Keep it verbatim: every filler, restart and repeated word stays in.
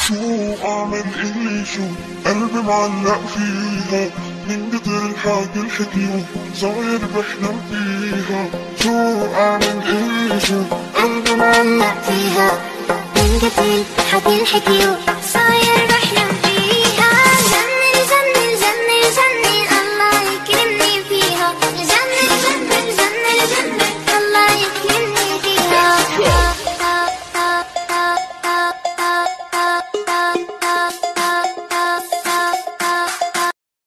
شو اعمل اللي شو قلبي معلق فيها من قدر الحاجة الحكيو صاير بحلم فيها. شو اعمل اللي شو قلبي معلق فيها من قدر الحاجة الحكيو